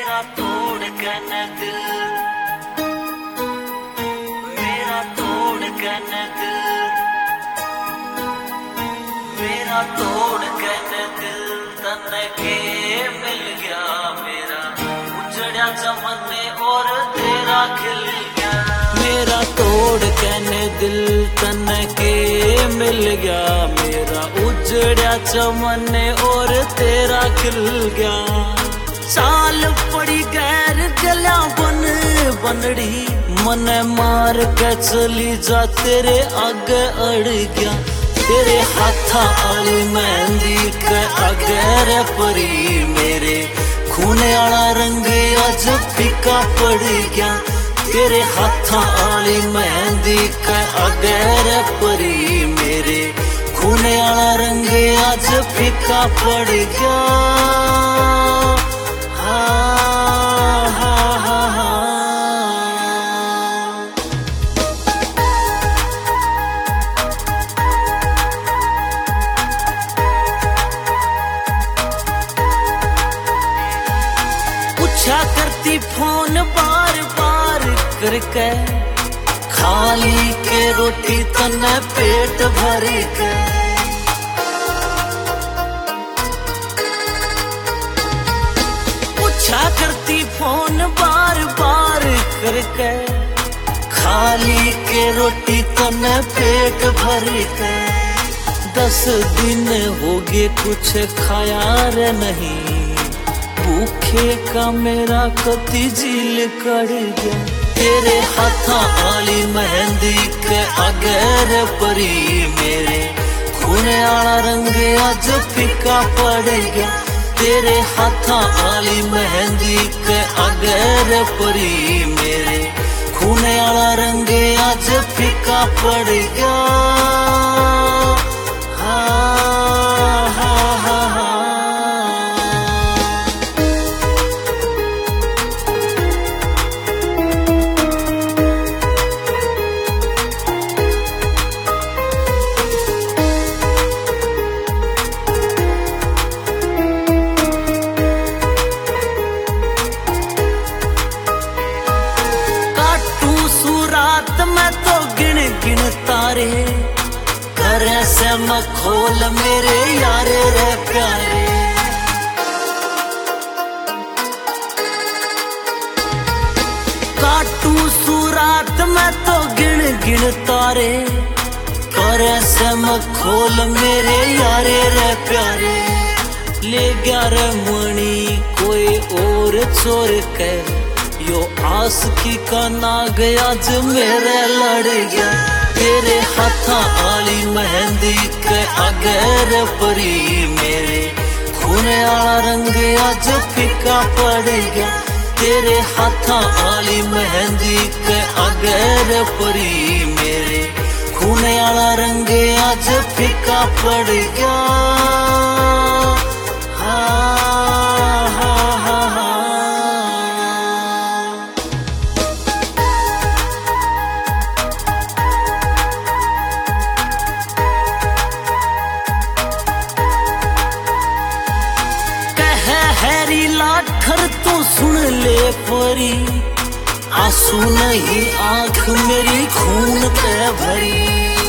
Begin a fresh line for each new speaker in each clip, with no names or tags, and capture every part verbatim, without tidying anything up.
मेरा तोड़ के न दिल, मेरा तोड़ के न दिल, मेरा तोड़ के न दिल तन के मिल गया। मेरा उजड़ा चमन और तेरा खिल गया। मेरा तोड़ के न दिल तन के मिल गया। मेरा उजड़ा चमन और तेरा खिल गया। साल पड़ी गैर गला बन बनड़ी, मन मार के चली जा तेरे आगे अड़ गया। तेरे हाथा आली मेहंदी के आगे रे परी, मेरे खूने आला रंग आज फीका पड़ गया। तेरे हाथा आली मेहंदी के आगे रे परी, मेरे खूने आला रंग आज फीका पड़ गया। पूछा करती फोन बार बार करके, खाली के रोटी तने पेट भर के। पूछा करती फोन बार बार करके, खाली के रोटी तने पेट भर के। दस दिन हो गए कुछ खाया रे नहीं, भूखे का मेरा कति झील कर गया। तेरे हाथा आली मेहंदी के आगे रे परी, मेरे खूने आला रंग आज फीका पड़ गया। तेरे हाथा आली मेहंदी के आगे रे परी, मेरे खूने आला रंग आज फीका पड़ गया। हाँ हाँ हाँ हाँ। मैं तो गिन गिन तारे करे से मखोल मेरे यारे रे प्यारे। काटू सुरात मैं तो गिन गिन तारे करे से मखोल मेरे यारे रे प्यारे। ले गया रे मणि कोई और चोर के, यो आसकी का नाग आज मेरे लड़ गया। तेरे हाथा आली मेहंदी के आगे रे परी, मेरे खूने आला रंग आज फीका पड़ गया। तेरे हाथा आली मेहंदी के आगे रे परी, मेरे खूने आला रंग आज फीका पड़ गया। हाँ हाँ हाँ हाँ। हैरी लाठर तो सुन ले परी, आंसू नहीं आंख मेरी खून पे भरी।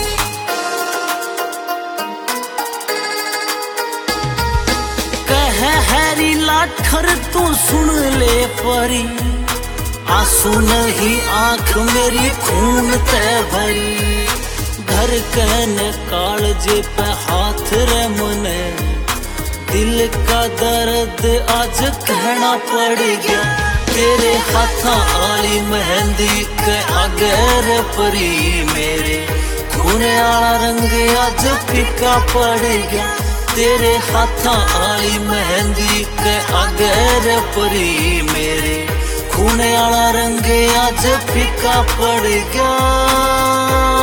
कह हैरी लाठर तो सुन ले परी, आंसू नहीं आंख मेरी खून पे भरी। घर कहने कालजे पे हाथ रे मने, दिल का दर्द आज कहना पड़ गया। तेरे हाथा आली मेहंदी के आगे रे परी, मेरे खूने आला रंग आज फीका पड़ गया। तेरे हाथा आली मेहंदी के आगे रे परी, मेरे खूने आला रंग आज फीका पड़ गया।